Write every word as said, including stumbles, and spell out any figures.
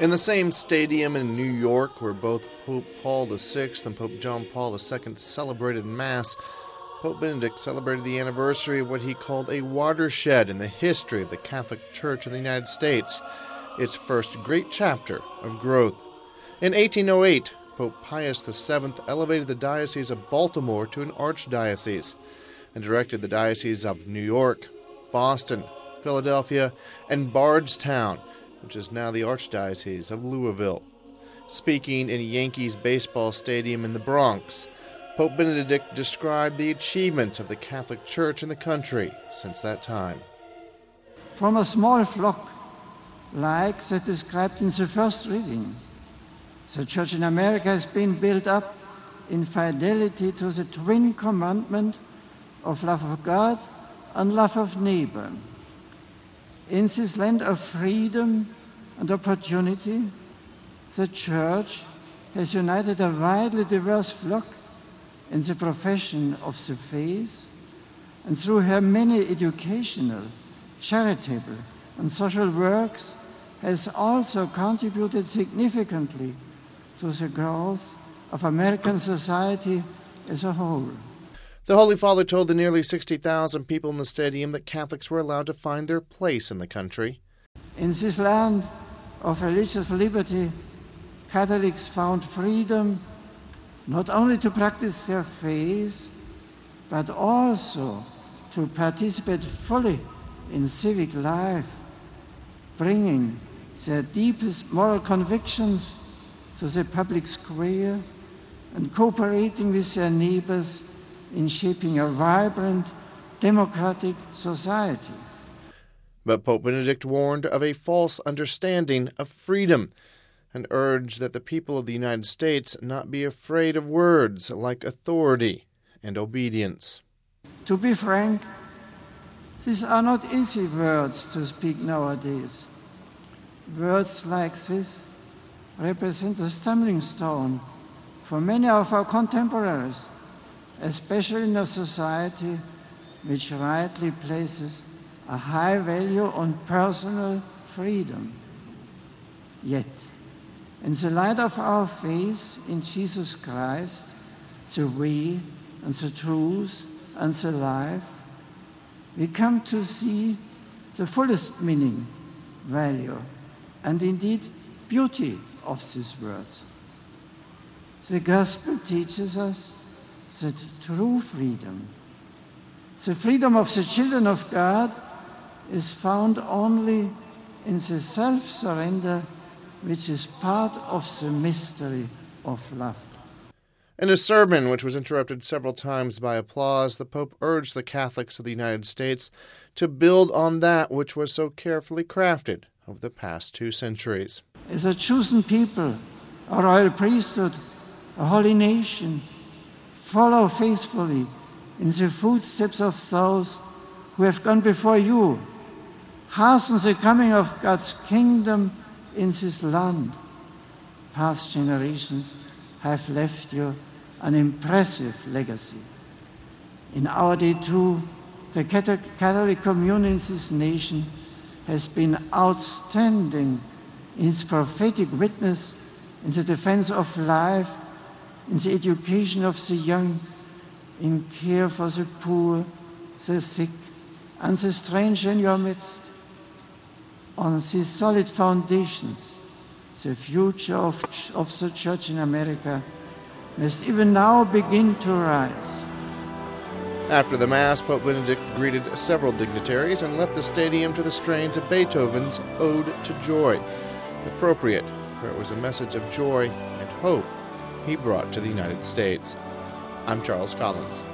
In the same stadium in New York where both Pope Paul the Sixth and Pope John Paul the Second celebrated Mass, Pope Benedict celebrated the anniversary of what he called a watershed in the history of the Catholic Church in the United States, its first great chapter of growth. In eighteen oh eight, Pope Pius the Seventh elevated the Diocese of Baltimore to an archdiocese and directed the dioceses of New York, Boston, Philadelphia, and Bardstown, which is now the Archdiocese of Louisville. Speaking in Yankees baseball stadium in the Bronx, Pope Benedict described the achievement of the Catholic Church in the country since that time. From a small flock, like that described in the first reading, the Church in America has been built up in fidelity to the twin commandment of love of God and love of neighbor. In this land of freedom and opportunity, the Church has united a widely diverse flock in the profession of the faith, and through her many educational, charitable, and social works has also contributed significantly to the growth of American society as a whole. The Holy Father told the nearly sixty thousand people in the stadium that Catholics were allowed to find their place in the country. In this land of religious liberty, Catholics found freedom not only to practice their faith, but also to participate fully in civic life, bringing their deepest moral convictions to the public square and cooperating with their neighbors in shaping a vibrant, democratic society. But Pope Benedict warned of a false understanding of freedom and urged that the people of the United States not be afraid of words like authority and obedience. To be frank, these are not easy words to speak nowadays. Words like this represent a stumbling stone for many of our contemporaries, especially in a society which rightly places a high value on personal freedom. Yet, in the light of our faith in Jesus Christ, the way and the truth and the life, we come to see the fullest meaning, value, and indeed beauty of these words. The Gospel teaches us that true freedom, the freedom of the children of God, is found only in the self-surrender which is part of the mystery of love. In a sermon, which was interrupted several times by applause, the Pope urged the Catholics of the United States to build on that which was so carefully crafted over the past two centuries. As a chosen people, a royal priesthood, a holy nation, follow faithfully in the footsteps of those who have gone before you. Hasten the coming of God's kingdom in this land. Past generations have left you an impressive legacy. In our day too, the Catholic communion in this nation has been outstanding in its prophetic witness, in the defense of life, in the education of the young, in care for the poor, the sick, and the stranger in your midst. On these solid foundations, the future of, of the Church in America must even now begin to rise. After the Mass, Pope Benedict greeted several dignitaries and left the stadium to the strains of Beethoven's Ode to Joy, appropriate, for it was a message of joy and hope he brought to the United States. I'm Charles Collins.